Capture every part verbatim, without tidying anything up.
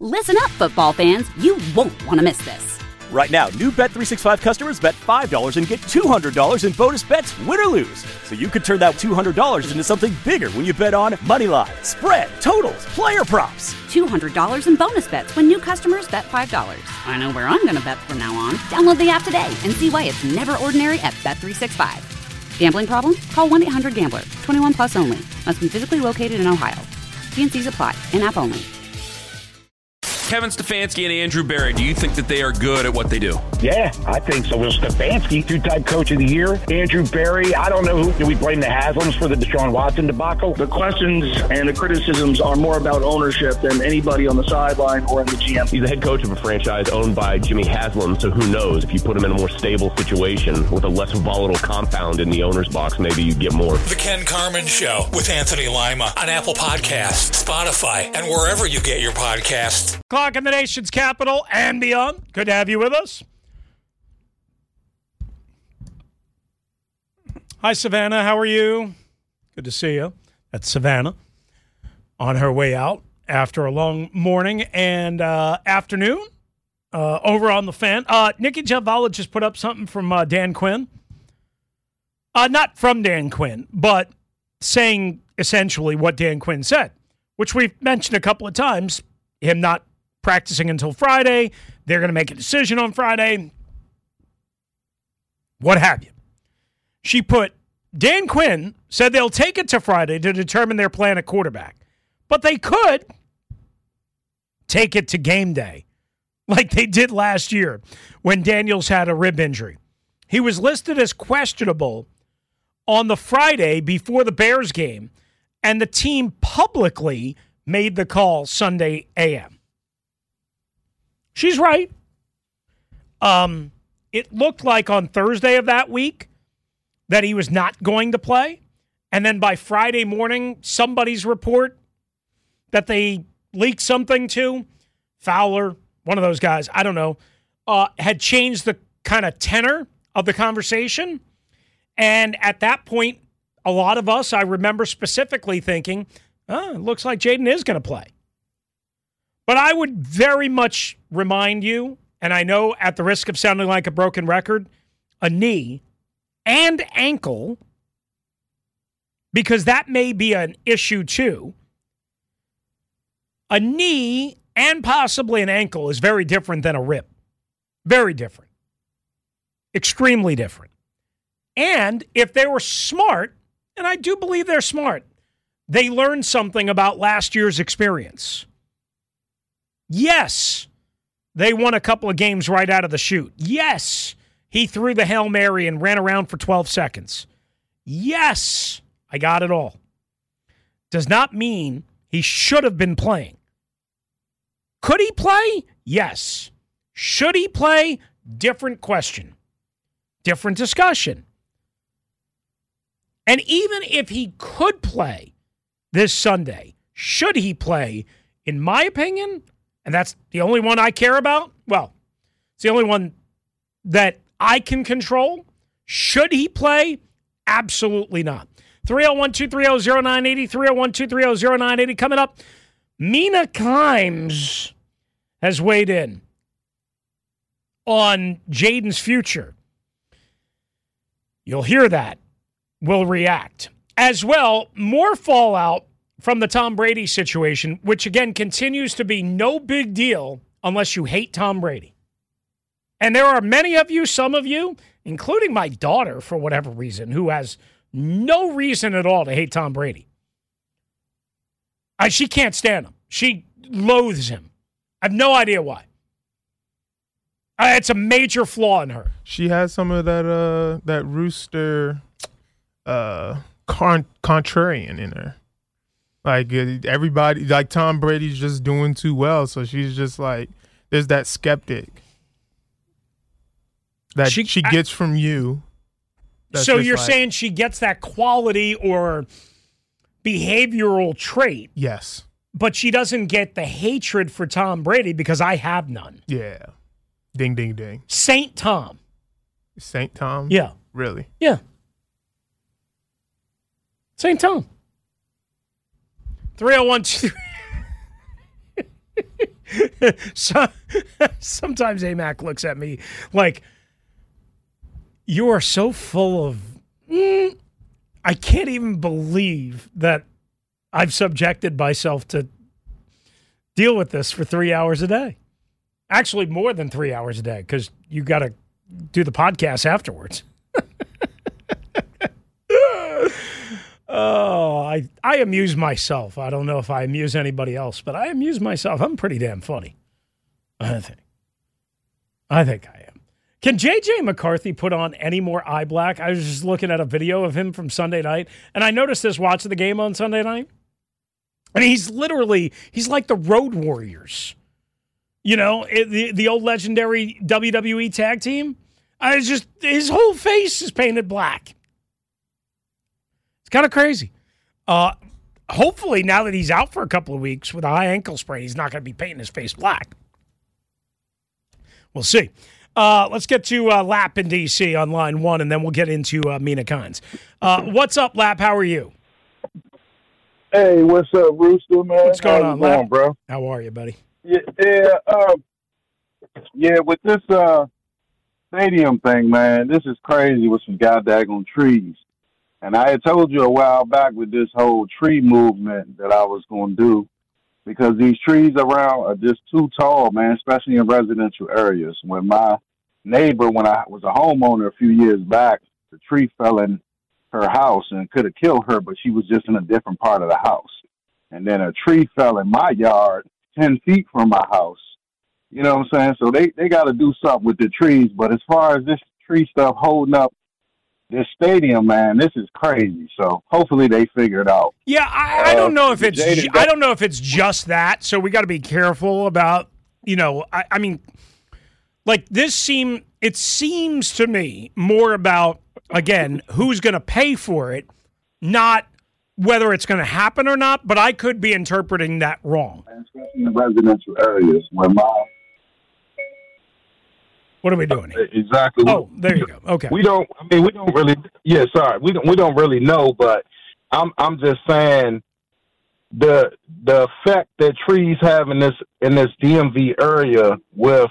Listen up, football fans. You won't want to miss this. Right now, new Bet three sixty-five customers bet five dollars and get two hundred dollars in bonus bets, win or lose. So you could turn that two hundred dollars into something bigger when you bet on money line, spread, totals, player props. two hundred dollars in bonus bets when new customers bet five dollars. I know where I'm going to bet from now on. Download the app today and see why it's never ordinary at Bet three sixty-five. Gambling problem? Call one eight hundred gambler. twenty-one plus only. Must be physically located in Ohio. T and C's apply. In-app only. Kevin Stefanski and Andrew Berry, do you think that they are good at what they do? Yeah, I think so. Well, Stefanski, two-time coach of the year. Andrew Berry, I don't know who. Do we blame the Haslams for the Deshaun Watson debacle? The questions and the criticisms are more about ownership than anybody on the sideline or in the G M. He's the head coach of a franchise owned by Jimmy Haslam, so who knows? If you put him in a more stable situation with a less volatile compound in the owner's box, maybe you get more. The Ken Carman Show with Anthony Lima on Apple Podcasts, Spotify, and wherever you get your podcasts. Clock in the nation's capital and beyond. Good to have you with us. Hi, Savannah. How are you? Good to see you. That's Savannah on her way out after a long morning and uh, afternoon uh, over on the Fan. Uh, Nikki Javala just put up something from uh, Dan Quinn. Uh, not from Dan Quinn, but saying essentially what Dan Quinn said, which we've mentioned a couple of times, him not practicing until Friday. They're going to make a decision on Friday. What have you. She put, Dan Quinn said they'll take it to Friday to determine their plan at quarterback. But they could take it to game day like they did last year when Daniels had a rib injury. He was listed as questionable on the Friday before the Bears game, and the team publicly made the call Sunday A M She's right. Um, it looked like on Thursday of that week that he was not going to play. And then by Friday morning, somebody's report that they leaked something to, Fowler, one of those guys, I don't know, uh, had changed the kind of tenor of the conversation. And at that point, a lot of us, I remember specifically thinking, oh, it looks like Jaden is going to play. But I would very much remind you, and I know at the risk of sounding like a broken record, a knee and ankle, because that may be an issue too. A knee and possibly an ankle is very different than a rib. Very different. Extremely different. And if they were smart, and I do believe they're smart, they learned something about last year's experience. Yes, they won a couple of games right out of the chute. Yes, he threw the Hail Mary and ran around for twelve seconds. Yes, I got it all. Does not mean he should have been playing. Could he play? Yes. Should he play? Different question. Different discussion. And even if he could play this Sunday, should he play? In my opinion, and that's the only one I care about, well, it's the only one that I can control. Should he play? Absolutely not. three oh one, two three oh, oh nine eight oh, three oh one, two three oh, oh nine eight oh. Coming up, Mina Kimes has weighed in on Jaden's future. You'll hear that. We'll react. As well, more fallout from the Tom Brady situation, which again continues to be no big deal unless you hate Tom Brady. And there are many of you, some of you, including my daughter for whatever reason, who has no reason at all to hate Tom Brady. I, she can't stand him. She loathes him. I have no idea why. Uh, it's a major flaw in her. She has some of that uh, that rooster uh, con- contrarian in her. Like everybody, like Tom Brady's just doing too well, so she's just like, there's that skeptic that she, she gets I, from you. So you're like, saying she gets that quality or behavioral trait. Yes. But she doesn't get the hatred for Tom Brady because I have none. Yeah. Ding, ding, ding. Saint Tom. Saint Tom? Yeah. Really? Yeah. Saint Tom. three oh one two so, sometimes A-Mac looks at me like, you are so full of, mm, I can't even believe that I've subjected myself to deal with this for three hours a day. Actually, more than three hours a day, because you got to do the podcast afterwards. Oh, I, I amuse myself. I don't know if I amuse anybody else, but I amuse myself. I'm pretty damn funny. I think. I think I am. Can J J McCarthy put on any more eye black? I was just looking at a video of him from Sunday night, and I noticed this watching the game on Sunday night. And he's literally, he's like the Road Warriors. You know, it, the, the old legendary W W E tag team. I was just, his whole face is painted black. Kind of crazy. Uh, hopefully, now that he's out for a couple of weeks with a high ankle sprain, he's not going to be painting his face black. We'll see. Uh, let's get to uh, Lap in D C on line one, and then we'll get into uh, Mina Kimes. Uh, what's up, Lap? How are you? Hey, what's up, Rooster, man? What's going How on, you going, Lap? bro? How are you, buddy? Yeah, yeah, um, yeah. With this uh, stadium thing, man, this is crazy with some goddamn trees. And I had told you a while back with this whole tree movement that I was going to do, because these trees around are just too tall, man, especially in residential areas. When my neighbor, when I was a homeowner a few years back, the tree fell in her house and could have killed her, but she was just in a different part of the house. And then a tree fell in my yard ten feet from my house. You know what I'm saying? So they, they got to do something with the trees. But as far as this tree stuff holding up this stadium, man, this is crazy. So hopefully they figure it out. Yeah, I, I don't know if it's Jaded- I don't know if it's just that. So we got to be careful about, you know, I, I mean, like this seem it seems to me more about, again, who's going to pay for it, not whether it's going to happen or not. But I could be interpreting that wrong. Especially in residential areas where my What are we doing here? Exactly. Oh, there you go. Okay. We don't. I mean, we don't really. Yeah, sorry. We don't. We don't really know. But I'm. I'm just saying the the effect that trees have in this in this D M V area with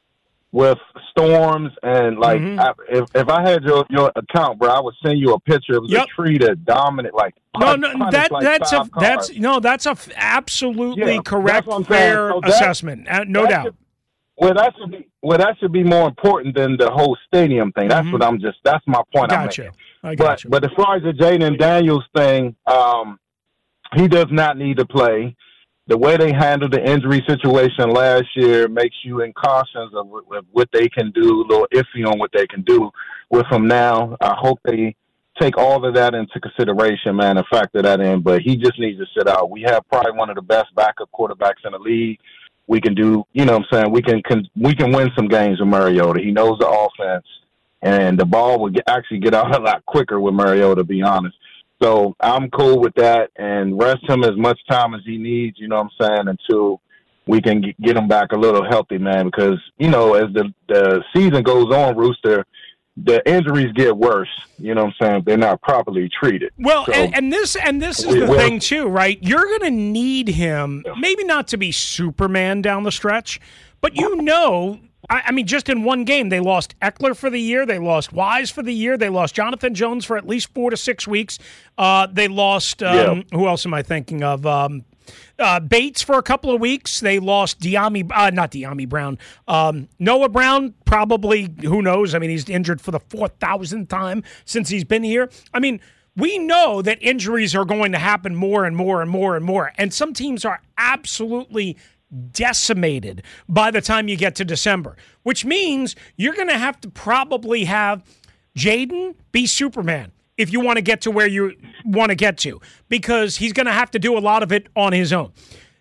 with storms and like Mhm. I, if if I had your your account, bro, I would send you a picture. It was Yep. a tree that dominated like No, no, punched that like that's a five cars. that's no, that's a f- absolutely Yeah, that's correct, what I'm saying. fair So that- assessment. Uh, no that doubt. should- Well, that should be well. That should be more important than the whole stadium thing. That's Mhm. what I'm just. That's my point. I'm Got you. making. I got But you. but as far as the Jaden Daniels thing, um, he does not need to play. The way they handled the injury situation last year makes you in cautions of what, of what they can do, a little iffy on what they can do with him now. I hope they take all of that into consideration, man, and factor that in. But he just needs to sit out. We have probably one of the best backup quarterbacks in the league. We can do, you know what I'm saying, we can, can we can win some games with Mariota. He knows the offense, and the ball would get, actually get out a lot quicker with Mariota, to be honest. So I'm cool with that, and rest him as much time as he needs, you know what I'm saying, until we can get, get him back a little healthy, man, because, you know, as the, the season goes on, Rooster, the injuries get worse, you know what I'm saying, if they're not properly treated. Well, So- and, and this and this is We- the we're- thing too, right? You're going to need him, maybe not to be Superman down the stretch, but you know, I, I mean, just in one game, they lost Eckler for the year, they lost Wise for the year, they lost Jonathan Jones for at least four to six weeks. Uh, they lost um, who else am I thinking of? Um, Uh, Bates for a couple of weeks. They lost De'Ami, uh, not De'Ami Brown. Um, Noah Brown, probably, who knows? I mean, he's injured for the four thousandth time since he's been here. I mean, we know that injuries are going to happen more and more and more and more. And some teams are absolutely decimated by the time you get to December, which means you're going to have to probably have Jaden be Superman if you want to get to where you want to get to, because he's going to have to do a lot of it on his own.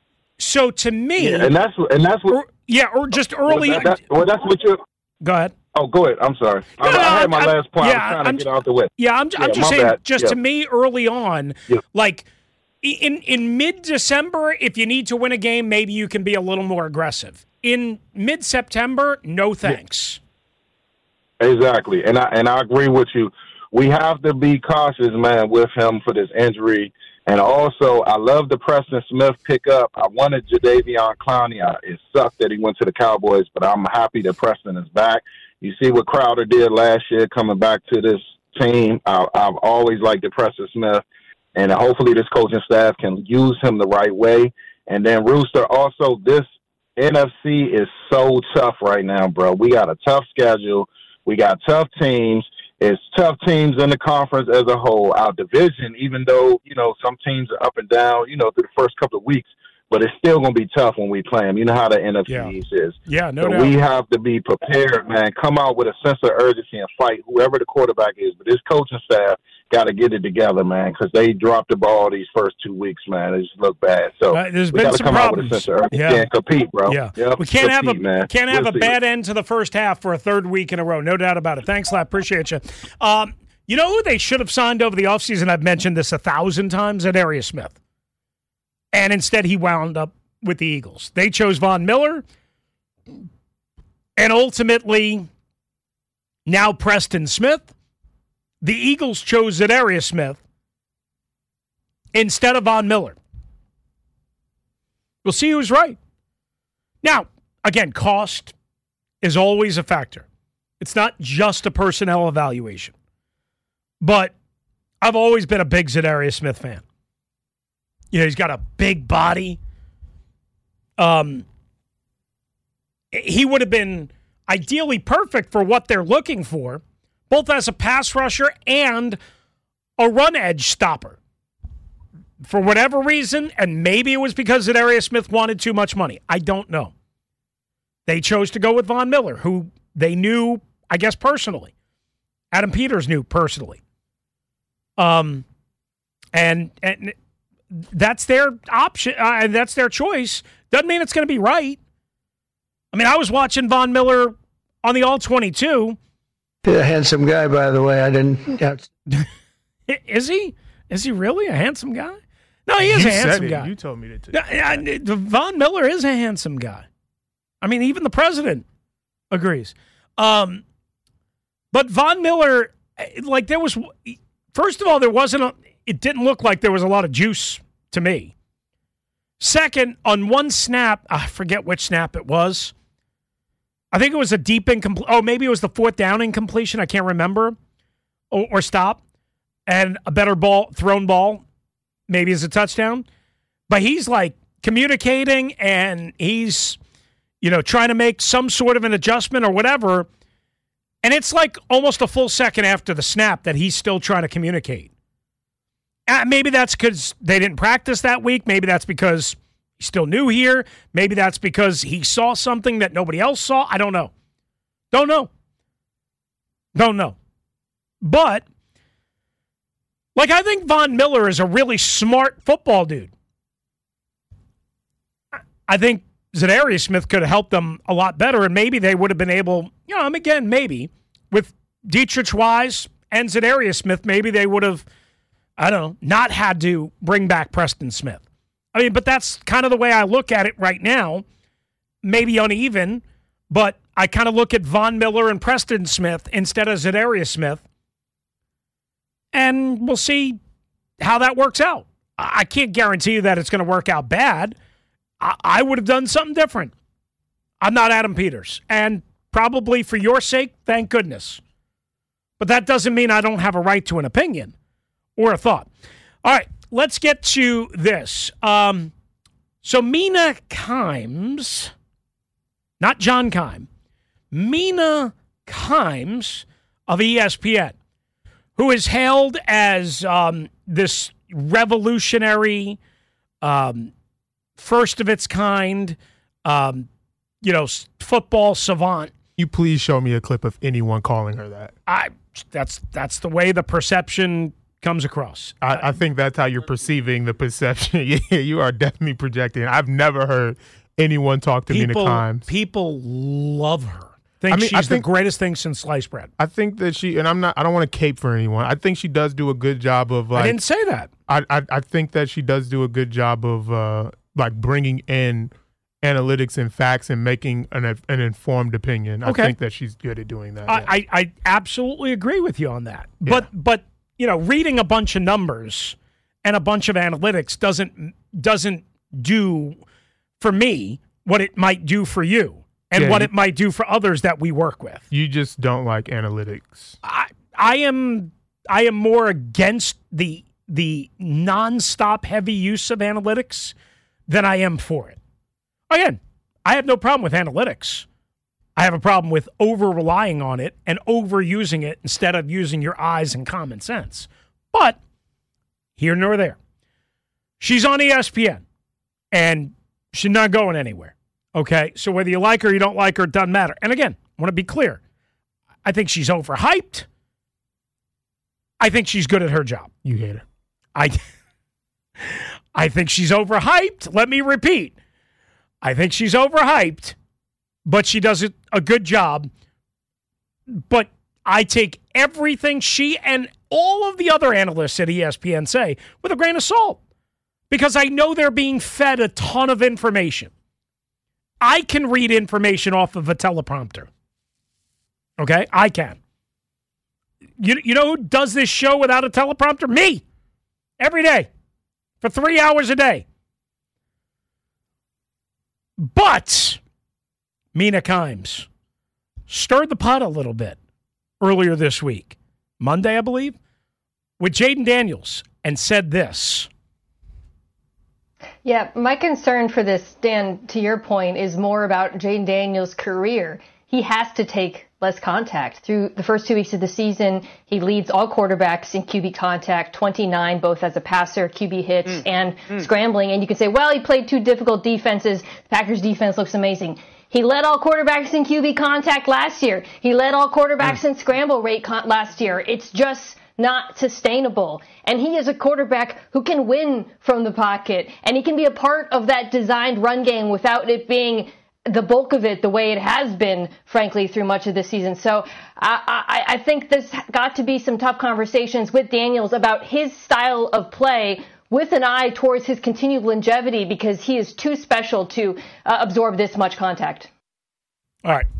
So to me, Yeah, and that's and that's what. or, yeah, or just early. Well, that, that, well, that's what you. Go ahead. Oh, go ahead. I'm sorry. I, No, no, I had my I'm- last point. yeah, I was trying I'm- to get out the way. Yeah, I'm, I'm Yeah, just my saying, bad. just Yeah. to me, early on, Yeah. like in in mid December, if you need to win a game, maybe you can be a little more aggressive. In mid September, no thanks. Exactly, and I and I agree with you. We have to be cautious, man, with him for this injury And also, I love the Preston Smith pickup. I wanted Jadeveon Clowney. I, it sucked that he went to the Cowboys, but I'm happy that Preston is back. You see what Crowder did last year coming back to this team. I, I've always liked the Preston Smith, and hopefully this coaching staff can use him the right way. And then Rooster, also, this N F C is so tough right now, bro. We got a tough schedule. We got tough teams. It's tough teams in the conference as a whole. Our division, even though, you know, some teams are up and down, you know, through the first couple of weeks, but it's still going to be tough when we play them. You know how the N F C yeah. East is. Yeah, no so doubt. We have to be prepared, man. Come out with a sense of urgency and fight whoever the quarterback is. But this coaching staff got to get it together, man, because they dropped the ball these first two weeks, man. It just looked bad. So uh, there's we been got to some come problems. out with a sense of urgency yeah. and compete, bro. Yeah, yep. we can't compete, have a man. can't have we'll a bad end to the first half for a third week in a row. No doubt about it. Thanks, Lap. Appreciate you. Um, you know who they should have signed over the offseason? I've mentioned this a thousand times. Zadarius Smith, and instead he wound up with the Eagles. They chose Von Miller, and ultimately now Preston Smith. The Eagles chose Zadarius Smith instead of Von Miller. We'll see who's right. Now, again, cost is always a factor. It's not just a personnel evaluation. But I've always been a big Zadarius Smith fan. You know, he's got a big body. Um, he would have been ideally perfect for what they're looking for, both as a pass rusher and a run edge stopper. For whatever reason, and maybe it was because Zadarius Smith wanted too much money. I don't know. They chose to go with Von Miller, who they knew, I guess, personally. Adam Peters knew personally. Um, and and that's their option, uh, and that's their choice. Doesn't mean it's going to be right. I mean, I was watching Von Miller on the All twenty-two. He's a handsome guy, by the way. I didn't. Yeah. Is he? Is he really a handsome guy? No, he is you a handsome said it. guy. You told me that too. I, I, Von Miller is a handsome guy. I mean, even the president agrees. Um, but Von Miller, like there was, first of all, there wasn't a, it didn't look like there was a lot of juice to me. Second, on one snap, I forget which snap it was. I think it was a deep incomplete. Oh, maybe it was the fourth down incompletion. I can't remember. Or, or stop. And a better ball, thrown ball, maybe as a touchdown. But he's like communicating and he's, you know, trying to make some sort of an adjustment or whatever. And it's like almost a full second after the snap that he's still trying to communicate. Uh, maybe that's because they didn't practice that week. Maybe that's because he's still new here. Maybe that's because he saw something that nobody else saw. I don't know. Don't know. Don't know. But, like, I think Von Miller is a really smart football dude. I think Zadarius Smith could have helped them a lot better, and maybe they would have been able, you know, again, maybe, with Dietrich Wise and Zadarius Smith, maybe they would have, I don't know, not had to bring back Preston Smith. I mean, but that's kind of the way I look at it right now. Maybe uneven, but I kind of look at Von Miller and Preston Smith instead of Zadarius Smith. And we'll see how that works out. I can't guarantee you that it's going to work out bad. I, I would have done something different. I'm not Adam Peters. And probably for your sake, thank goodness. But that doesn't mean I don't have a right to an opinion or a thought. All right, let's get to this. Um, so Mina Kimes, not John Keim, Mina Kimes of E S P N, who is hailed as um, this revolutionary, um, first of its kind, um, you know, football savant. You please show me a clip of anyone calling her that. I that's that's the way the perception comes across. I, I think that's how you're perceiving the perception. Yeah, you are definitely projecting. I've never heard anyone talk to people, Mina Kimes. People love her. Think I mean, she's I think, the greatest thing since sliced bread. I think that she, and I'm not, I don't want to cape for anyone. I think she does do a good job of like. I didn't say that. I, I, I think that she does do a good job of uh, like bringing in analytics and facts and making an an informed opinion. Okay. I think that she's good at doing that. I, yeah. I, I absolutely agree with you on that. Yeah. But but you know, reading a bunch of numbers and a bunch of analytics doesn't doesn't do for me what it might do for you and Yeah, what you- it might do for others that we work with. You just don't like analytics. I I am I am more against the the nonstop heavy use of analytics than I am for it. Again, I have no problem with analytics. I have a problem with over-relying on it and overusing it instead of using your eyes and common sense. But here nor there. She's on E S P N, and she's not going anywhere. Okay? So whether you like her or you don't like her, it doesn't matter. And again, I want to be clear. I think she's overhyped. I think she's good at her job. You hate her. I, I think she's overhyped. Let me repeat. I think she's overhyped, but she does it a good job. But I take everything she and all of the other analysts at E S P N say with a grain of salt because I know they're being fed a ton of information. I can read information off of a teleprompter. Okay? I can. You, you know who does this show without a teleprompter? Me. Every day. For three hours a day. But Mina Kimes stirred the pot a little bit earlier this week, Monday, I believe, with Jaden Daniels and said this. Yeah, my concern for this, Dan, to your point, is more about Jaden Daniels' career. He has to take less contact. Through the first two weeks of the season, he leads all quarterbacks in Q B contact, twenty-nine, both as a passer, Q B hits, mm. and mm. scrambling. And you can say, well, he played two difficult defenses. The Packers defense looks amazing. He led all quarterbacks in Q B contact last year. He led all quarterbacks mm. in scramble rate con- last year. It's just not sustainable. And he is a quarterback who can win from the pocket. And he can be a part of that designed run game without it being the bulk of it the way it has been, frankly, through much of the season. So I, I, I think there's got to be some tough conversations with Daniels about his style of play with an eye towards his continued longevity because he is too special to uh, absorb this much contact. All right.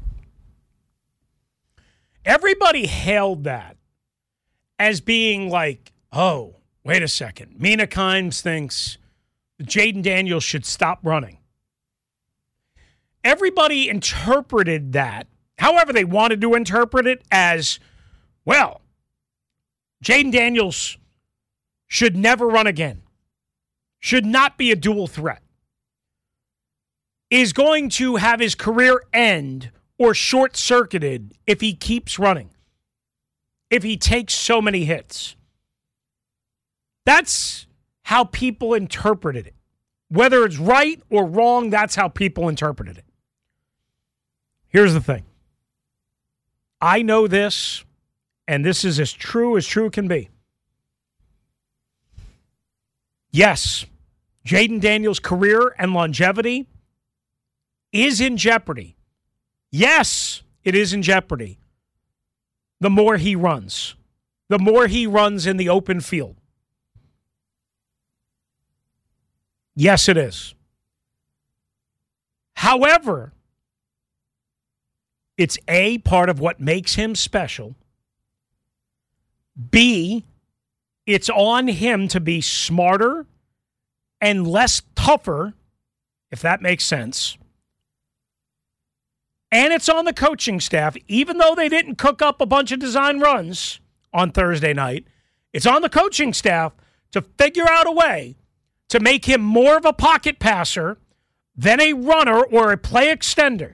Everybody hailed that as being like, oh, wait a second. Mina Kimes thinks Jaden Daniels should stop running. Everybody interpreted that, however they wanted to interpret it, as, well, Jaden Daniels should never run again, should not be a dual threat, is going to have his career end or short-circuited if he keeps running, if he takes so many hits. That's how people interpreted it. Whether it's right or wrong, that's how people interpreted it. Here's the thing. I know this, and this is as true as true can be. Yes, Jaden Daniels' career and longevity is in jeopardy. Yes, it is in jeopardy. The more he runs, the more he runs in the open field. Yes, it is. However, it's A, part of what makes him special. B, it's on him to be smarter and less tougher, if that makes sense. And it's on the coaching staff, even though they didn't cook up a bunch of design runs on Thursday night, it's on the coaching staff to figure out a way to make him more of a pocket passer than a runner or a play extender.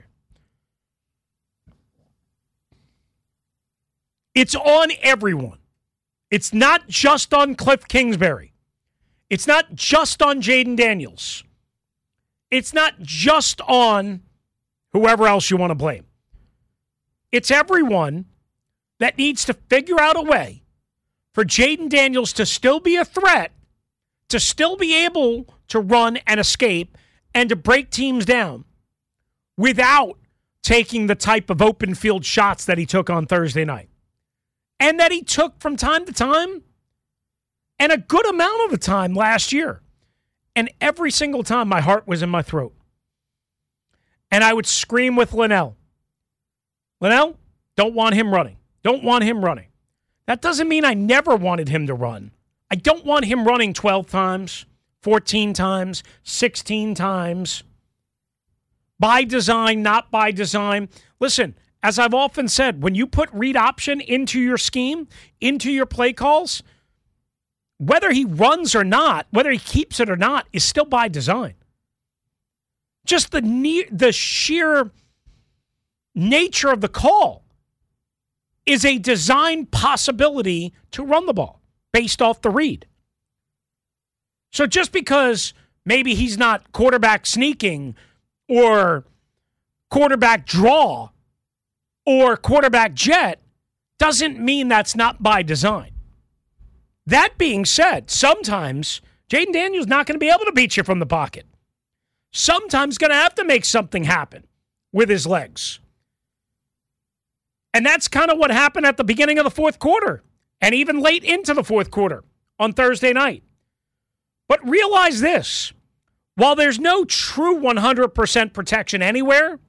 It's on everyone. It's not just on Cliff Kingsbury. It's not just on Jaden Daniels. It's not just on whoever else you want to blame. It's everyone that needs to figure out a way for Jaden Daniels to still be a threat, to still be able to run and escape and to break teams down without taking the type of open field shots that he took on Thursday night. And that he took from time to time, and a good amount of the time last year. And every single time my heart was in my throat. And I would scream with Linnell. Linnell, don't want him running. Don't want him running. That doesn't mean I never wanted him to run. I don't want him running twelve times, fourteen times, sixteen times. By design, not by design. Listen, as I've often said, when you put read option into your scheme, into your play calls, whether he runs or not, whether he keeps it or not, is still by design. Just the ne- the sheer nature of the call is a design possibility to run the ball based off the read. So just because maybe he's not quarterback sneaking or quarterback draw or quarterback jet doesn't mean that's not by design. That being said, sometimes Jayden Daniels not going to be able to beat you from the pocket. Sometimes going to have to make something happen with his legs. And that's kind of what happened at the beginning of the fourth quarter and even late into the fourth quarter on Thursday night. But realize this. While there's no true one hundred percent protection anywhere,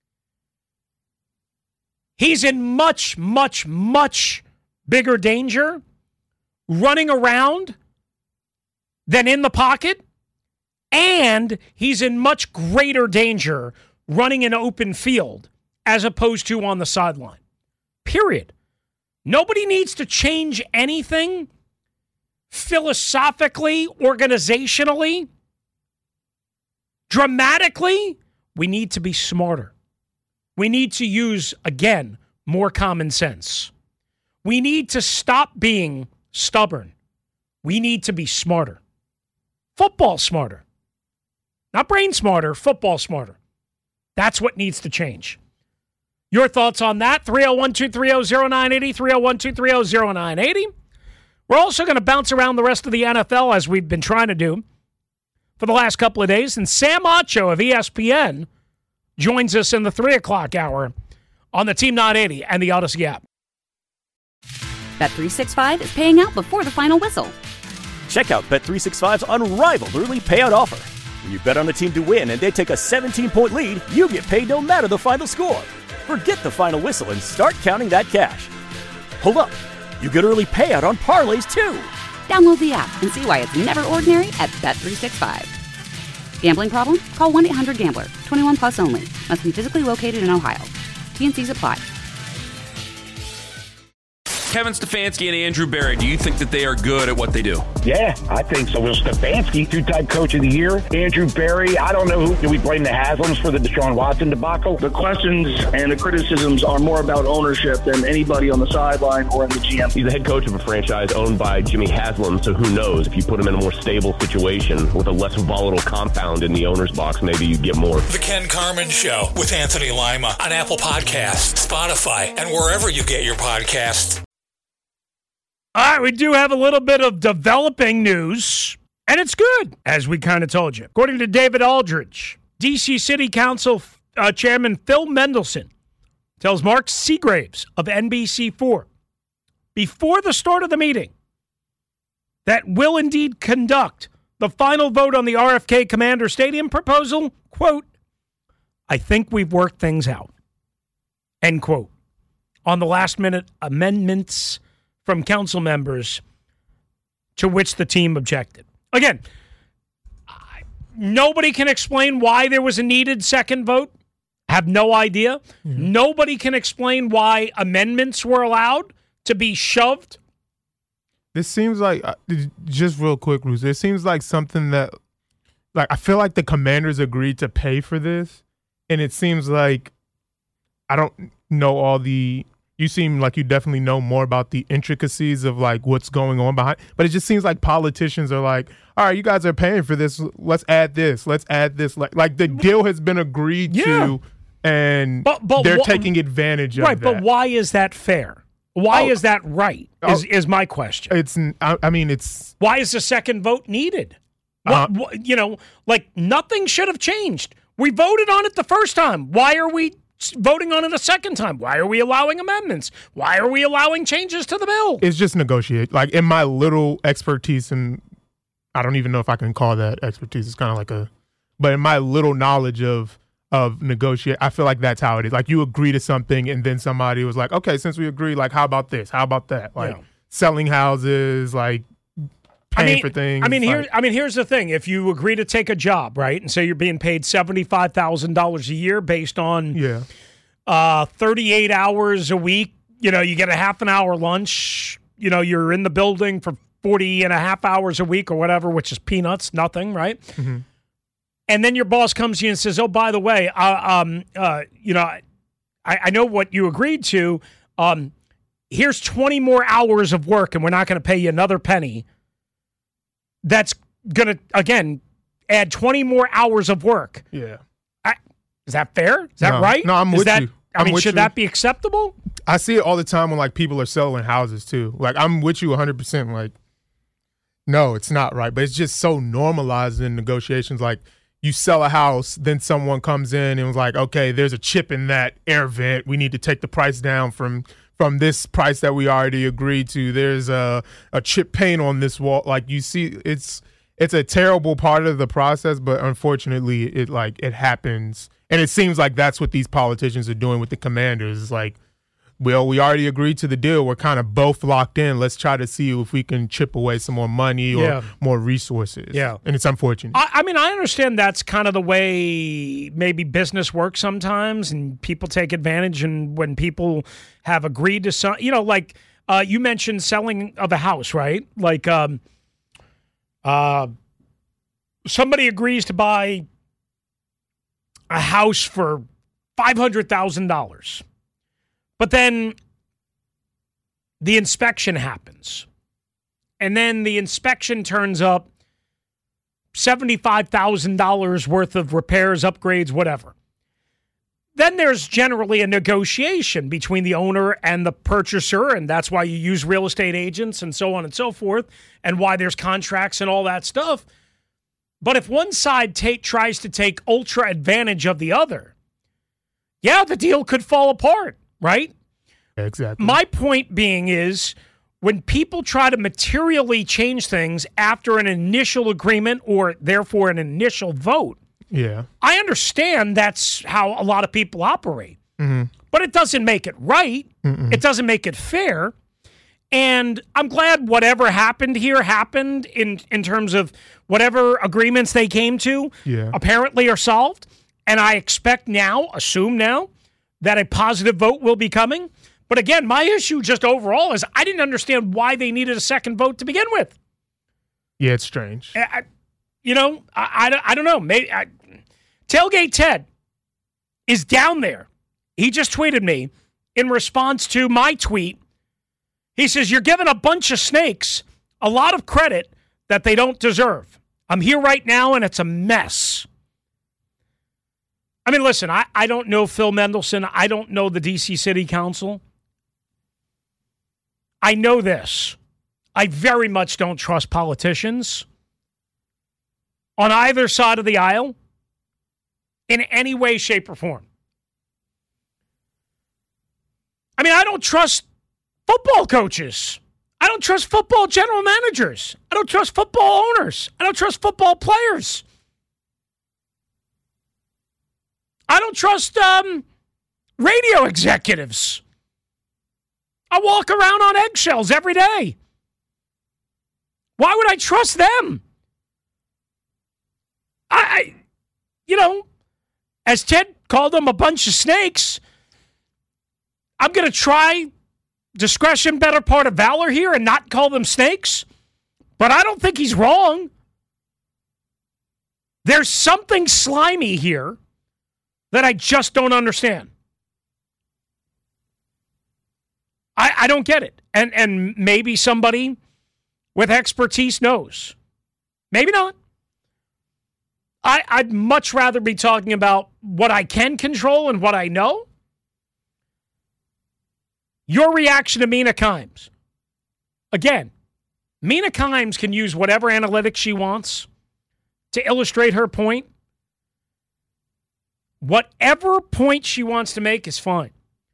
he's in much, much, much bigger danger running around than in the pocket, and he's in much greater danger running an open field as opposed to on the sideline. Period. Nobody needs to change anything philosophically, organizationally. Dramatically, we need to be smarter. We need to use, again, more common sense. We need to stop being stubborn. We need to be smarter. Football smarter. Not brain smarter, football smarter. That's what needs to change. Your thoughts on that? three oh one, two three oh, oh nine eight oh, three oh one, two three oh, oh nine eight oh. We're also going to bounce around the rest of the N F L as we've been trying to do for the last couple of days. And Sam Acho of E S P N joins us in the three o'clock hour on the Team nine eighty and the Odyssey app. Bet three sixty-five is paying out before the final whistle. Check out Bet three sixty-five's unrivaled early payout offer. When you bet on a team to win and they take a seventeen-point lead, you get paid no matter the final score. Forget the final whistle and start counting that cash. Hold up. You get early payout on parlays, too. Download the app and see why it's never ordinary at Bet three sixty-five. Gambling problem? Call one eight hundred gambler. twenty-one plus only. Must be physically located in Ohio. T N Cs apply. Kevin Stefanski and Andrew Berry, do you think that they are good at what they do? Yeah, I think so. Will Stefanski, two-time coach of the year. Andrew Berry, I don't know who. Do we blame the Haslams for the Deshaun Watson debacle? The questions and the criticisms are more about ownership than anybody on the sideline or in the G M. He's the head coach of a franchise owned by Jimmy Haslam, so who knows? If you put him in a more stable situation with a less volatile compound in the owner's box, maybe you get more. The Ken Carman Show with Anthony Lima on Apple Podcasts, Spotify, and wherever you get your podcasts. All right, we do have a little bit of developing news, and it's good, as we kind of told you. According to David Aldridge, D C City Council uh, Chairman Phil Mendelson tells Mark Seagraves of N B C four before the start of the meeting that will indeed conduct the final vote on the R F K Commander Stadium proposal, quote, I think we've worked things out, end quote, on the last-minute amendments from council members to which the team objected. Again, I, nobody can explain why there was a needed second vote. Have no idea. Mm-hmm. Nobody can explain why amendments were allowed to be shoved. This seems like, uh, just real quick, Bruce, it seems like something that, like, I feel like the Commanders agreed to pay for this, and it seems like, I don't know all the, you seem like you definitely know more about the intricacies of, like, what's going on behind, but it just seems like politicians are like, all right, you guys are paying for this, let's add this, let's add this. Like, like the deal has been agreed yeah. to, and but, but they're wh- taking advantage of right, that. Right, but why is that fair? Why oh, is that right, is, oh, is my question. It's, I, I mean, it's... Why is the second vote needed? What, uh, what, you know, like, nothing should have changed. We voted on it the first time. Why are we voting on it a second time? Why are we allowing amendments? Why are we allowing changes to the bill? It's just negotiate. Like, in my little expertise, and I don't even know if I can call that expertise. It's kind of like a... But in my little knowledge of... of negotiate, I feel like that's how it is. Like, you agree to something, and then somebody was like, okay, since we agree, like, how about this? How about that? Like, yeah. selling houses, like, paying I mean, for things. I mean, like, here, I mean, here's the thing: if you agree to take a job, right, and say you're being paid seventy-five thousand dollars a year based on yeah, uh, thirty-eight hours a week, you know, you get a half an hour lunch. You know, you're in the building for forty and a half hours a week or whatever, which is peanuts, nothing, right? Mm-hmm. And then your boss comes to you and says, "Oh, by the way, uh, um, uh, you know, I, I know what you agreed to. Um, here's twenty more hours of work, and we're not going to pay you another penny." That's going to, again, add twenty more hours of work. Yeah. I, is that fair? Is that no, right? No, I'm is with that, you. I I'm mean, with should you. that be acceptable? I see it all the time when like people are selling houses too. Like I'm with you one hundred percent. Like, no, it's not right. But it's just so normalized in negotiations. Like you sell a house, then someone comes in and was like, okay, there's a chip in that air vent. We need to take the price down from from this price that we already agreed to. There's a a chip paint on this wall. Like you see, it's it's a terrible part of the process, but unfortunately, it like it happens. And it seems like that's what these politicians are doing with the Commanders. It's like, well, we already agreed to the deal. We're kind of both locked in. Let's try to see if we can chip away some more money or Yeah. more resources. Yeah. And it's unfortunate. I, I mean, I understand that's kind of the way maybe business works sometimes, and people take advantage. And when people have agreed to some, you know, like uh, you mentioned selling of a house, right? Like um, uh, somebody agrees to buy a house for five hundred thousand dollars. But then the inspection happens. And then the inspection turns up seventy-five thousand dollars worth of repairs, upgrades, whatever. Then there's generally a negotiation between the owner and the purchaser, and that's why you use real estate agents and so on and so forth, and why there's contracts and all that stuff. But if one side take, tries to take ultra advantage of the other, yeah, the deal could fall apart, right? Exactly. My point being is when people try to materially change things after an initial agreement or therefore an initial vote, Yeah. I understand that's how a lot of people operate. Mm-hmm. But it doesn't make it right. Mm-mm. It doesn't make it fair. And I'm glad whatever happened here happened in, in terms of whatever agreements they came to Yeah. apparently are solved. And I expect now, assume now, that a positive vote will be coming. But again, my issue just overall is I didn't understand why they needed a second vote to begin with. Yeah, it's strange. I, I- you know, I, I, I don't know. Maybe I, Tailgate Ted is down there. He just tweeted me in response to my tweet. He says, you're giving a bunch of snakes a lot of credit that they don't deserve. I'm here right now, and it's a mess. I mean, listen, I, I don't know Phil Mendelson. I don't know the D C City Council. I know this. I very much don't trust politicians on either side of the aisle in any way, shape, or form. I mean, I don't trust football coaches. I don't trust football general managers. I don't trust football owners. I don't trust football players. I don't trust um, radio executives. I walk around on eggshells every day. Why would I trust them? I, I you know, as Ted called them a bunch of snakes, I'm going to try discretion, better part of valor here and not call them snakes. But I don't think he's wrong. There's something slimy here that I just don't understand. I, I don't get it. And and maybe somebody with expertise knows. Maybe not. I, I'd much rather be talking about what I can control and what I know. Your reaction to Mina Kimes. Again, Mina Kimes can use whatever analytics she wants to illustrate her point. Whatever point she wants to make is fine.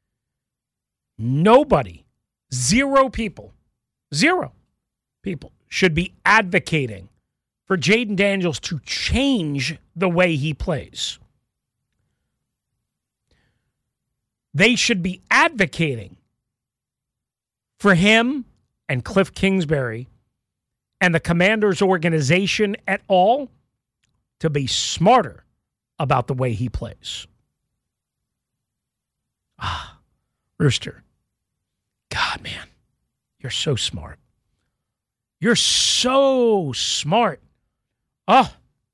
Nobody, zero people, zero people should be advocating for Jayden Daniels to change the way he plays. They should be advocating for him and Cliff Kingsbury and the Commanders organization at all to be smarter about the way he plays. Ah, Rooster. God, man, you're so smart. You're so smart. Oh,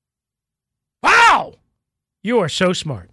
wow. You are so smart.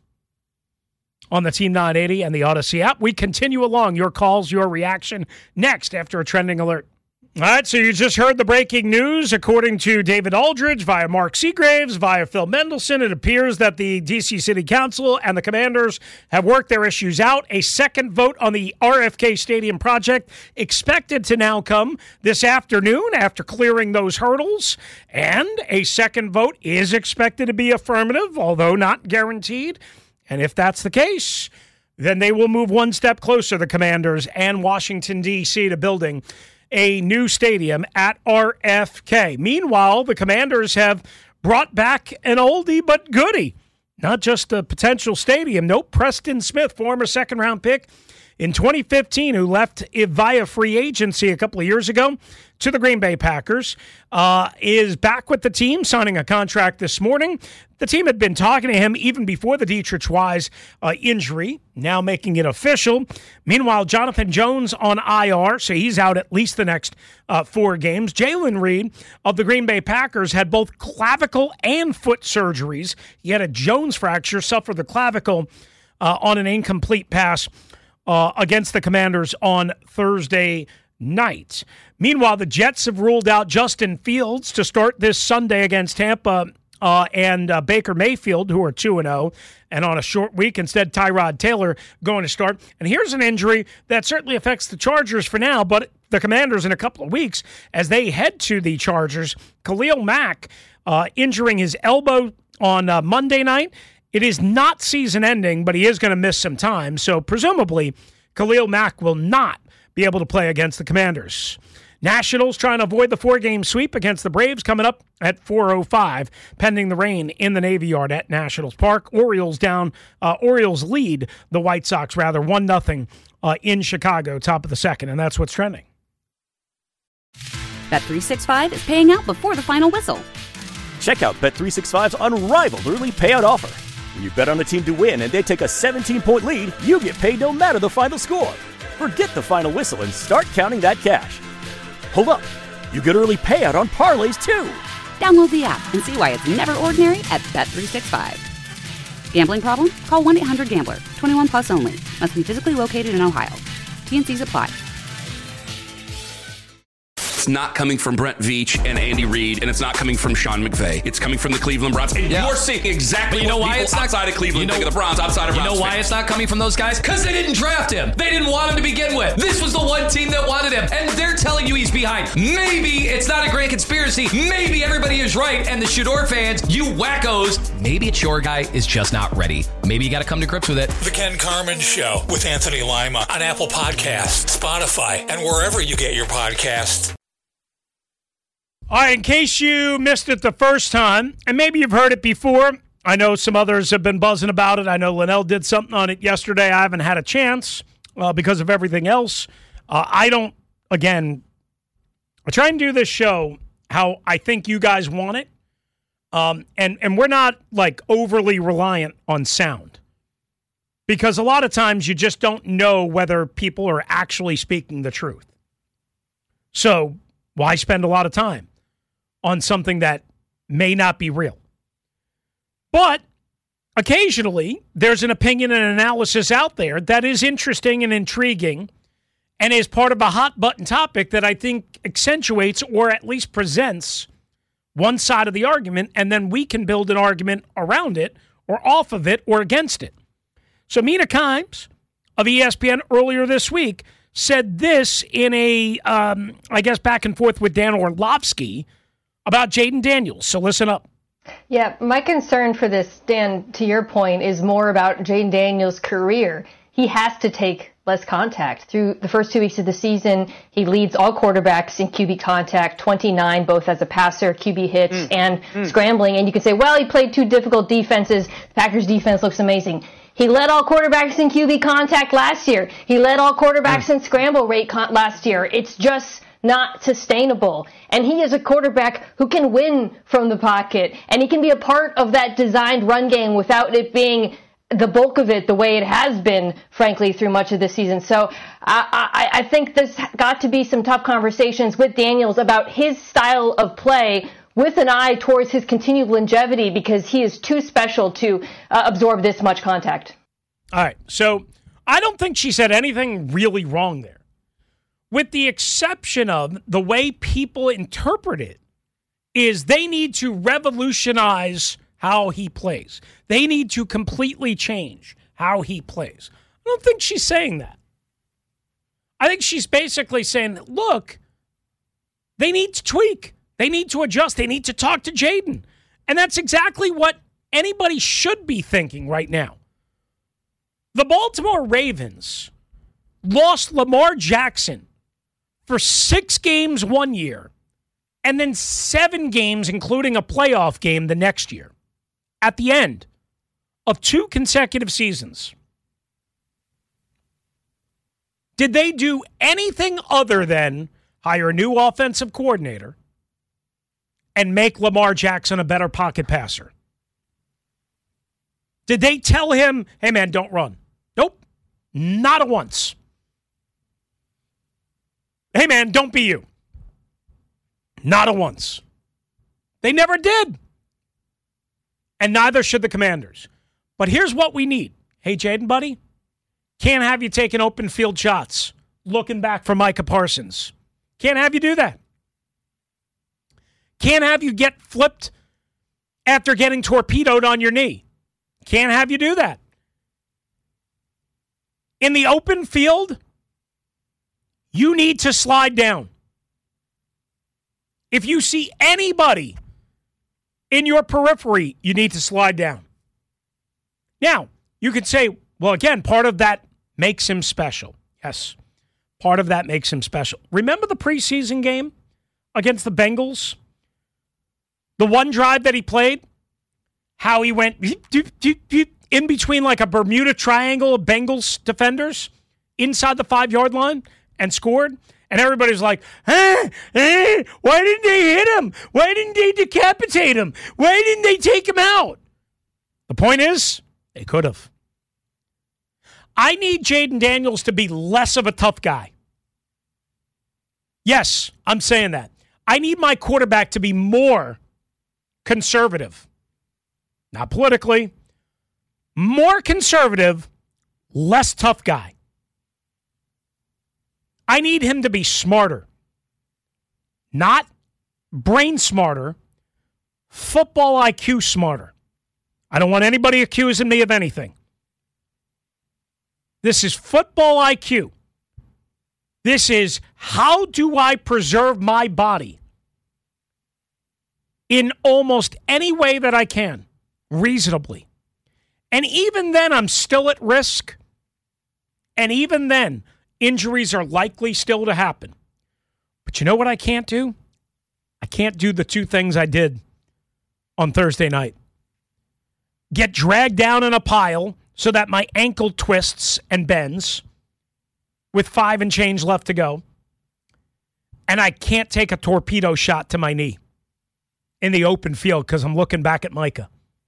On the Team nine eighty and the Odyssey app, we continue along. Your calls, your reaction, next after a trending alert. All right, so you just heard the breaking news. According to David Aldridge, via Mark Seagraves, via Phil Mendelson, it appears that the D C City Council and the Commanders have worked their issues out. A second vote on the R F K Stadium project expected to now come this afternoon after clearing those hurdles. And a second vote is expected to be affirmative, although not guaranteed. And if that's the case, then they will move one step closer, the Commanders and Washington, D C, to building a new stadium at R F K. Meanwhile, the Commanders have brought back an oldie but goodie. Not just a potential stadium. Nope, Preston Smith, former second-round pick in twenty fifteen, who left via free agency a couple of years ago to the Green Bay Packers, uh, is back with the team, signing a contract this morning. The team had been talking to him even before the Dietrich Wise uh, injury, now making it official. Meanwhile, Jonathan Jones on I R, so he's out at least the next uh, four games. Jalen Reed of the Green Bay Packers had both clavicle and foot surgeries. He had a Jones fracture, suffered the clavicle uh, on an incomplete pass uh, against the Commanders on Thursday night. Meanwhile, the Jets have ruled out Justin Fields to start this Sunday against Tampa uh, and uh, Baker Mayfield, who are two and oh, and on a short week. Instead, Tyrod Taylor going to start. And here's an injury that certainly affects the Chargers for now, but the Commanders in a couple of weeks as they head to the Chargers. Khalil Mack uh, injuring his elbow on uh, Monday night. It is not season-ending, but he is going to miss some time. So presumably, Khalil Mack will not be able to play against the Commanders. Nationals trying to avoid the four-game sweep against the Braves coming up at four oh five, pending the rain in the Navy Yard at Nationals Park. Orioles down, uh, Orioles lead the White Sox, rather, one nothing uh, in Chicago, top of the second, and that's what's trending. Bet three sixty-five is paying out before the final whistle. Check out Bet three sixty-five's unrivaled early payout offer. When you bet on a team to win and they take a seventeen-point lead, you get paid no matter the final score. Forget the final whistle and start counting that cash. Hold up. You get early payout on parlays, too. Download the app and see why it's never ordinary at Bet three sixty-five. Gambling problem? Call one eight hundred gambler. twenty-one plus only. Must be physically located in Ohio. T and Cs apply. It's not coming from Brent Veach and Andy Reid, and it's not coming from Sean McVay. It's coming from the Cleveland Browns. And yeah. you're seeing exactly you know what why people it's not, outside of Cleveland you know, think of the Browns, outside of You Browns know why fans. it's not coming from those guys? Because they didn't draft him. They didn't want him to begin with. This was the one team that wanted him, and they're telling you he's behind. Maybe it's not a great conspiracy. Maybe everybody is right, and the Shador fans, you wackos, maybe it's your guy is just not ready. Maybe you got to come to grips with it. The Ken Carman Show with Anthony Lima on Apple Podcasts, Spotify, and wherever you get your podcasts. All right, in case you missed it the first time, and maybe you've heard it before, I know some others have been buzzing about it. I know Linnell did something on it yesterday. I haven't had a chance uh, because of everything else. Uh, I don't, again, I try and do this show how I think you guys want it, um, and, and we're not, like, overly reliant on sound because a lot of times you just don't know whether people are actually speaking the truth. So why spend a lot of time on something that may not be real? But occasionally, there's an opinion and analysis out there that is interesting and intriguing and is part of a hot-button topic that I think accentuates or at least presents one side of the argument, and then we can build an argument around it or off of it or against it. So Mina Kimes of E S P N earlier this week said this in a, um, I guess, back and forth with Dan Orlovsky about Jayden Daniels. So listen up. Yeah, my concern for this, Dan, to your point, is more about Jayden Daniels' career. He has to take less contact. Through the first two weeks of the season, he leads all quarterbacks in Q B contact, twenty-nine, both as a passer, Q B hits, mm. and mm. scrambling. And you could say, well, he played two difficult defenses. The Packers' defense looks amazing. He led all quarterbacks in Q B contact last year. He led all quarterbacks mm. in scramble rate con- last year. It's just not sustainable. And he is a quarterback who can win from the pocket, and he can be a part of that designed run game without it being the bulk of it the way it has been, frankly, through much of the season. So I, I, I think there's got to be some tough conversations with Daniels about his style of play with an eye towards his continued longevity, because he is too special to uh, absorb this much contact. All right, so I don't think she said anything really wrong there, with the exception of the way people interpret it is they need to revolutionize how he plays. They need to completely change how he plays. I don't think she's saying that. I think she's basically saying, look, they need to tweak. They need to adjust. They need to talk to Jayden. And that's exactly what anybody should be thinking right now. The Baltimore Ravens lost Lamar Jackson for six games one year and then seven games, including a playoff game, the next year, at the end of two consecutive seasons. Did they do anything other than hire a new offensive coordinator and make Lamar Jackson a better pocket passer? Did they tell him, hey, man, don't run? Nope. Not a once. Hey, man, don't be you. Not a once. They never did. And neither should the Commanders. But here's what we need. Hey, Jayden, buddy, can't have you taking open field shots looking back for Micah Parsons. Can't have you do that. Can't have you get flipped after getting torpedoed on your knee. Can't have you do that. In the open field, you need to slide down. If you see anybody in your periphery, you need to slide down. Now, you could say, well, again, part of that makes him special. Yes, part of that makes him special. Remember the preseason game against the Bengals? The one drive that he played? How he went in between like a Bermuda Triangle of Bengals defenders inside the five-yard line and scored? And everybody's like, eh, eh, why didn't they hit him? Why didn't they decapitate him? Why didn't they take him out? The point is, they could have. I need Jayden Daniels to be less of a tough guy. Yes, I'm saying that. I need my quarterback to be more conservative. Not politically. More conservative, less tough guy. I need him to be smarter. Not brain smarter, football I Q smarter. I don't want anybody accusing me of anything. This is football I Q. This is how do I preserve my body in almost any way that I can, reasonably. And even then, I'm still at risk. And even then, injuries are likely still to happen. But you know what I can't do? I can't do the two things I did on Thursday night. Get dragged down in a pile so that my ankle twists and bends with five and change left to go. And I can't take a torpedo shot to my knee in the open field because I'm looking back at Micah.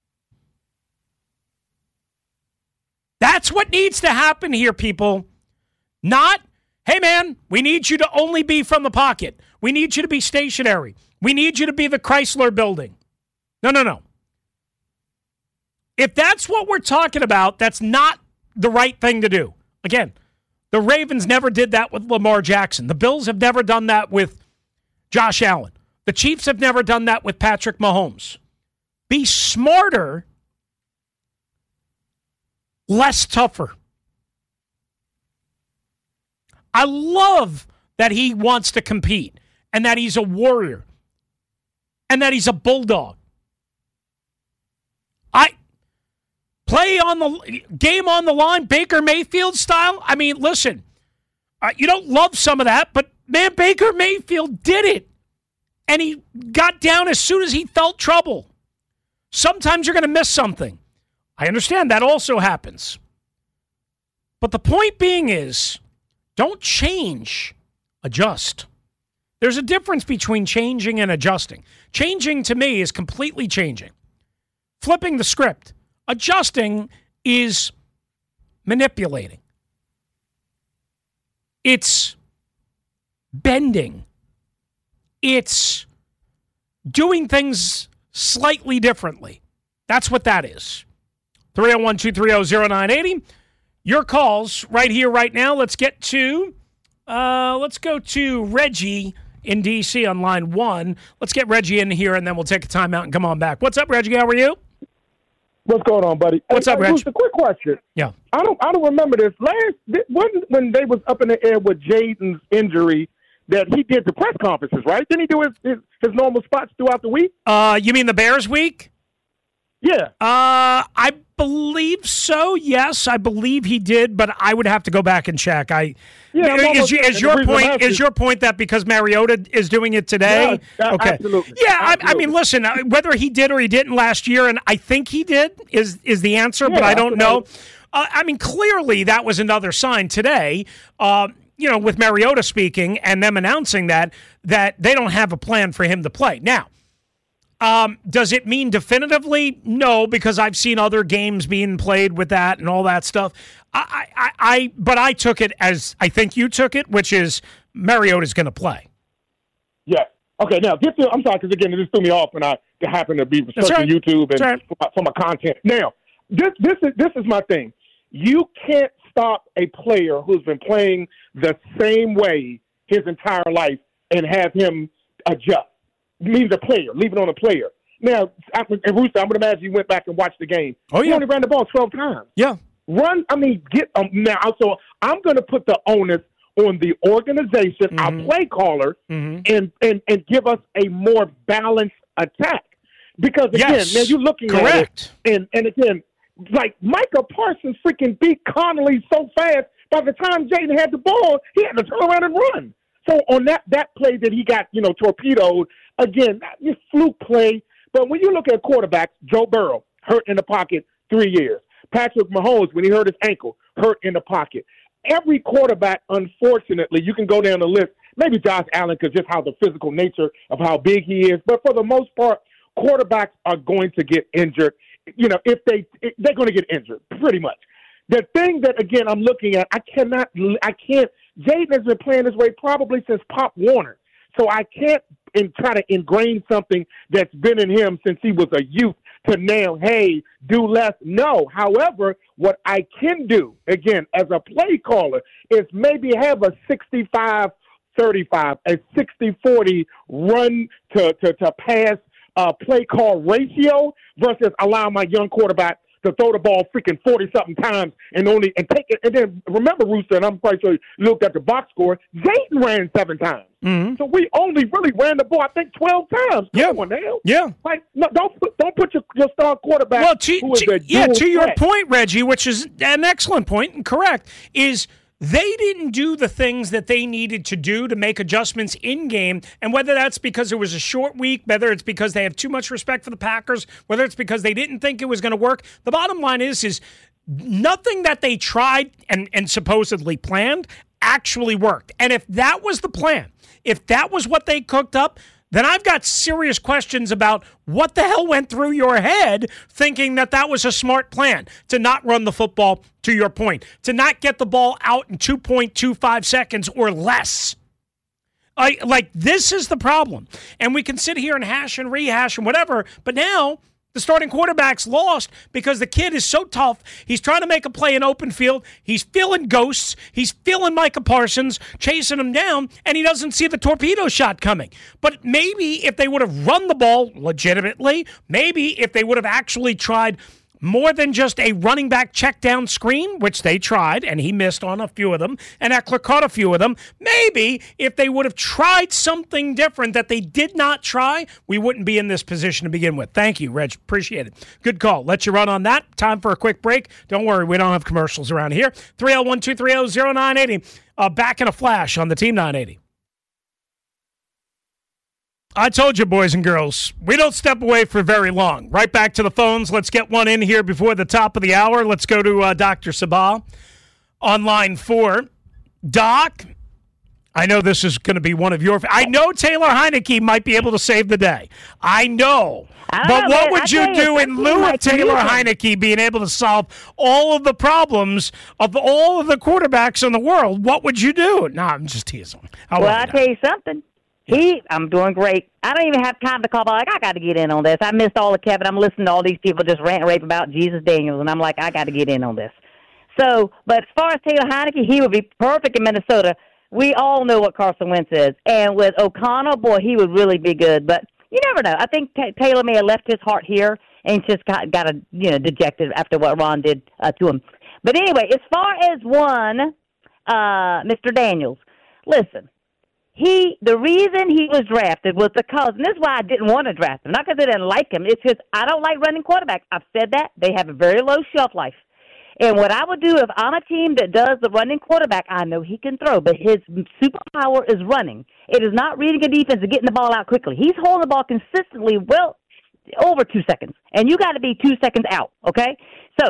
That's what needs to happen here, people. Not, hey, man, we need you to only be from the pocket. We need you to be stationary. We need you to be the Chrysler Building. No, no, no. If that's what we're talking about, that's not the right thing to do. Again, the Ravens never did that with Lamar Jackson. The Bills have never done that with Josh Allen. The Chiefs have never done that with Patrick Mahomes. Be smarter, less tougher. I love that he wants to compete and that he's a warrior and that he's a bulldog. I play on the game on the line, Baker Mayfield style. I mean, listen, uh, you don't love some of that, but man, Baker Mayfield did it. And he got down as soon as he felt trouble. Sometimes you're going to miss something. I understand that also happens. But the point being is, don't change, adjust. There's a difference between changing and adjusting. Changing, to me, is completely changing. Flipping the script. Adjusting is manipulating. It's bending. It's doing things slightly differently. That's what that is. three oh one, two three oh, oh nine eight oh. Your calls right here, right now. Let's get to, uh, let's go to Reggie in D C on line one. Let's get Reggie in here, and then we'll take a timeout and come on back. What's up, Reggie? How are you? What's going on, buddy? What's hey, up, hey, Reggie? A quick question. Yeah. I don't I don't remember this. Last when when they was up in the air with Jaden's injury, that he did the press conferences, right? Didn't he do his, his, his normal spots throughout the week? Uh, you mean the Bears week? Yeah. Uh, I believe so. Yes, I believe he did, but I would have to go back and check. I yeah, is, is your point is your point that because Mariota is doing it today? Yeah, okay. Absolutely. Yeah, absolutely. I, I mean, listen, uh, whether he did or he didn't last year, and I think he did is is the answer, yeah, but I don't know. absolutely. Uh, I mean, clearly that was another sign today. Uh, you know, with Mariota speaking and them announcing that that they don't have a plan for him to play now. Um, does it mean definitively? No, because I've seen other games being played with that and all that stuff. I, I, I but I took it as I think you took it, which is Mariota's going to play. Yeah. Okay. Now, get to. I'm sorry, because again, this threw me off when I happened to be searching right. YouTube and right. for, my, for my content. Now, this this is this is my thing. You can't stop a player who's been playing the same way his entire life and have him adjust. Means a player, leave it on a player. Now, after, and Rooster, I'm going to imagine you went back and watched the game. Oh, yeah. He only ran the ball twelve times. Yeah. Run, I mean, get um, now. So I'm going to put the onus on the organization, mm-hmm. our play caller, mm-hmm. and, and, and give us a more balanced attack. Because, again, yes. now you're looking Correct. at it, and, and again, like Micah Parsons freaking beat Connolly so fast, by the time Jaden had the ball, he had to turn around and run. So on that, that play that he got, you know, torpedoed, again, this fluke play. But when you look at quarterbacks, Joe Burrow, hurt in the pocket three years. Patrick Mahomes, when he hurt his ankle, hurt in the pocket. Every quarterback, unfortunately, you can go down the list. Maybe Josh Allen, because just how the physical nature of how big he is. But for the most part, quarterbacks are going to get injured. You know, if they, if they're going to get injured, pretty much. The thing that, again, I'm looking at, I cannot, I can't, Jaden has been playing this way probably since Pop Warner. So I can't in, try to ingrain something that's been in him since he was a youth to now, hey, do less. No. However, what I can do, again, as a play caller, is maybe have a sixty-five thirty-five, a sixty forty run to, to, to pass uh, play call ratio versus allow my young quarterback to throw the ball freaking forty-something times and only and take it. And then remember, Rooster, and I'm quite sure you looked at the box score, Jaden ran seven times. Mm-hmm. So we only really ran the ball, I think, twelve times. Come yeah. on now. Yeah. Like, no, don't put, don't put your, your star quarterback well, to, who is to, a yeah, to your threat. point, Reggie, which is an excellent point and correct, is they didn't do the things that they needed to do to make adjustments in game, and whether that's because it was a short week, whether it's because they have too much respect for the Packers, whether it's because they didn't think it was going to work, the bottom line is, is nothing that they tried and, and supposedly planned actually worked. And if that was the plan, if that was what they cooked up, then I've got serious questions about what the hell went through your head thinking that that was a smart plan to not run the football, to your point, to not get the ball out in two point two five seconds or less. I, like, this is the problem. And we can sit here and hash and rehash and whatever, but now the starting quarterback's lost because the kid is so tough. He's trying to make a play in open field. He's feeling ghosts. He's feeling Micah Parsons chasing him down, and he doesn't see the torpedo shot coming. But maybe if they would have run the ball legitimately, maybe if they would have actually tried more than just a running back check down screen, which they tried, and he missed on a few of them, and Eckler caught a few of them. Maybe if they would have tried something different that they did not try, we wouldn't be in this position to begin with. Thank you, Reg. Appreciate it. Good call. Let you run on that. Time for a quick break. Don't worry, we don't have commercials around here. three oh one, two three oh, oh nine eight oh. Uh, back in a flash on the Team nine eighty. I told you, boys and girls, we don't step away for very long. Right back to the phones. Let's get one in here before the top of the hour. Let's go to uh, Doctor Sabah on line four. Doc, I know this is going to be one of your. I know Taylor Heineke might be able to save the day. I know. I but know, what man, would I you tell do you, in lieu like of Taylor you. Heineke being able to solve all of the problems of all of the quarterbacks in the world? What would you do? No, I'm just teasing. How well, about I'll that? tell you something. He, I'm doing great. I don't even have time to call. Like, I got to get in on this. I missed all of Kevin. I'm listening to all these people just rant and rape about Jesus Daniels, and I'm like, I got to get in on this. So, but as far as Taylor Heineke, he would be perfect in Minnesota. We all know what Carson Wentz is. And with O'Connell, boy, he would really be good. But you never know. I think T- Taylor may have left his heart here and just got, got a, you know, dejected after what Ron did uh, to him. But anyway, as far as one, uh, Mister Daniels, listen, he the reason he was drafted was because, and this is why I didn't want to draft him, not because I didn't like him. It's because I don't like running quarterbacks. I've said that. They have a very low shelf life. And what I would do if I'm a team that does the running quarterback, I know he can throw, but his superpower is running. It is not reading a defense and getting the ball out quickly. He's holding the ball consistently well over two seconds, and you got to be two seconds out, okay? So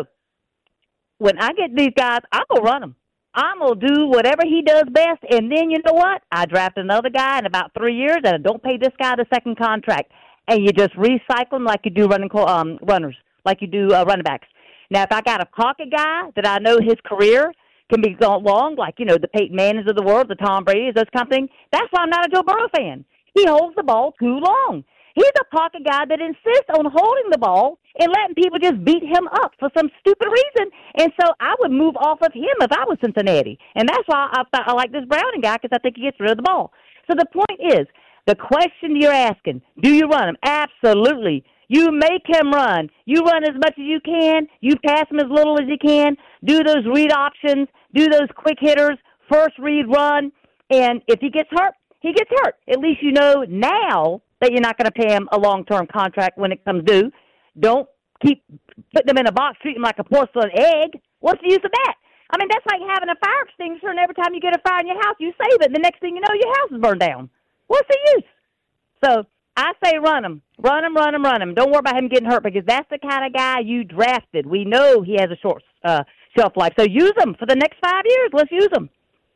when I get these guys, I'm going to run them. I'm going to do whatever he does best, and then you know what? I draft another guy in about three years, and I don't pay this guy the second contract, and you just recycle them like you do running um, runners, like you do uh, running backs. Now, if I got a pocket guy that I know his career can be gone long, like, you know, the Peyton Mannings of the world, the Tom Brady's, those kind of things, that's why I'm not a Joe Burrow fan. He holds the ball too long. He's a pocket guy that insists on holding the ball and letting people just beat him up for some stupid reason. And so I would move off of him if I was Cincinnati. And that's why I thought I like this Browning guy, because I think he gets rid of the ball. So the point is, the question you're asking, do you run him? Absolutely. You make him run. You run as much as you can. You pass him as little as you can. Do those read options. Do those quick hitters. First read run. And if he gets hurt, he gets hurt. At least you know now that you're not going to pay him a long-term contract when it comes due. Don't keep putting them in a box, treat him like a porcelain egg. What's the use of that? I mean, that's like having a fire extinguisher, and every time you get a fire in your house, you save it, and the next thing you know, your house is burned down. What's the use? So I say run him. Run him, run him, run him. Don't worry about him getting hurt, because that's the kind of guy you drafted. We know he has a short uh, shelf life. So use him for the next five years. Let's use him.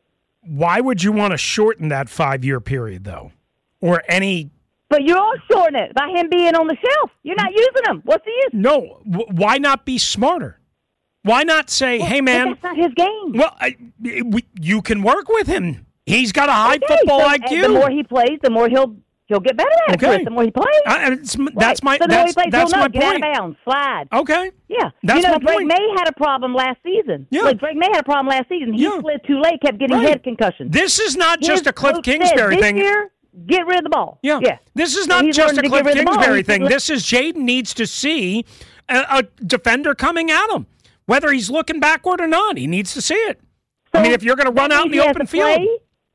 Why would you want to shorten that five-year period, though? Or any... But you're all shorting it by him being on the shelf. You're not using him. What's the use? No. W- why not be smarter? Why not say, well, hey, man... That's not his game. Well, I, we, you can work with him. He's got a high okay, football so, I Q. The more he plays, the more he'll... He'll get better at okay. it, Chris, the more he plays. I, it's, that's my so the that's, more he plays, that's he'll my know, get point. out of bounds, slide. Okay. Yeah. That's you know, my Drake point. May had a problem last season. Yeah. Like, Drake May had a problem last season. He yeah. slid too late, kept getting right. head concussions. This is not His just a Cliff coach Kingsbury said, thing. This year, get rid of the ball. Yeah. yeah. This is So not he's just a learning to Cliff get rid of the ball. Kingsbury He's thing. let- This is Jaden needs to see a, a defender coming at him, whether he's looking backward or not. He needs to see it. So I mean, if you're going to run out in the open field. Play,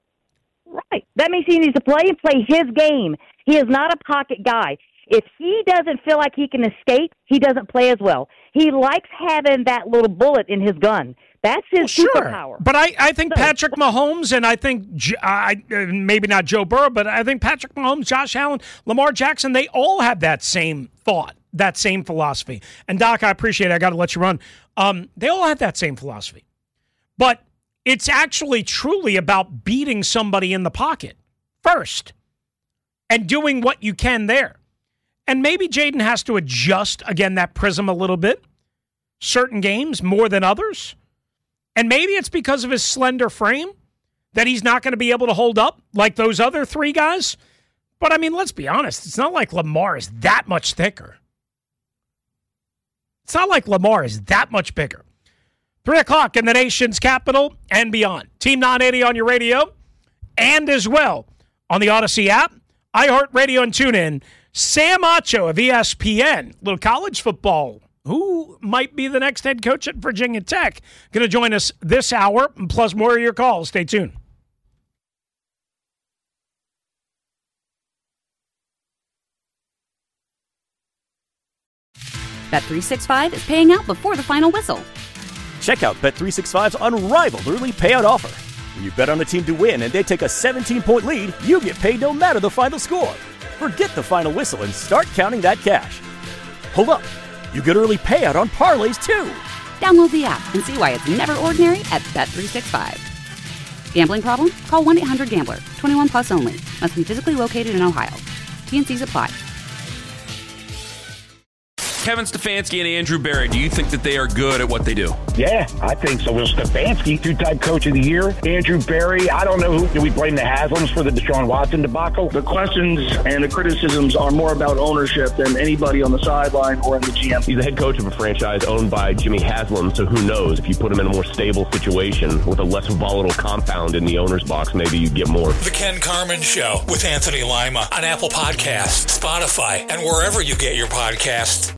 right. That means he needs to play and play his game. He is not a pocket guy. If he doesn't feel like he can escape, he doesn't play as well. He likes having that little bullet in his gun. That's his well, sure. superpower. But I, I think so, Patrick Mahomes and I think, J- I, uh, maybe not Joe Burrow, but I think Patrick Mahomes, Josh Allen, Lamar Jackson, they all have that same thought, that same philosophy. And, Doc, I appreciate it. I got to let you run. Um, they all have that same philosophy. But it's actually truly about beating somebody in the pocket first and doing what you can there. And maybe Jaden has to adjust, again, that prism a little bit. Certain games more than others. And maybe it's because of his slender frame that he's not going to be able to hold up like those other three guys. But, I mean, let's be honest. It's not like Lamar is that much thicker. It's not like Lamar is that much bigger. Three o'clock in the nation's capital and beyond. Team nine eighty on your radio and as well on the Odyssey app, iHeartRadio, and TuneIn. Sam Acho of E S P N, little college football. Who might be the next head coach at Virginia Tech? Going to join us this hour, plus more of your calls. Stay tuned. Bet three sixty-five is paying out before the final whistle. Check out Bet three sixty-five's unrivaled early payout offer. When you bet on a team to win and they take a seventeen-point lead, you get paid no matter the final score. Forget the final whistle and start counting that cash. Hold up. You get early payout on parlays, too. Download the app and see why it's never ordinary at Bet three sixty-five. Gambling problem? Call one eight hundred gambler. twenty-one plus only. Must be physically located in Ohio. T N Cs apply. Kevin Stefanski and Andrew Berry, do you think that they are good at what they do? Yeah, I think so. Will Stefanski, two-time coach of the year. Andrew Berry, I don't know who. Do we blame the Haslams for the Deshaun Watson debacle? The questions and the criticisms are more about ownership than anybody on the sideline or in the G M. He's the head coach of a franchise owned by Jimmy Haslam, so who knows? If you put him in a more stable situation with a less volatile compound in the owner's box, maybe you get more. The Ken Carman Show with Anthony Lima on Apple Podcasts, Spotify, and wherever you get your podcasts.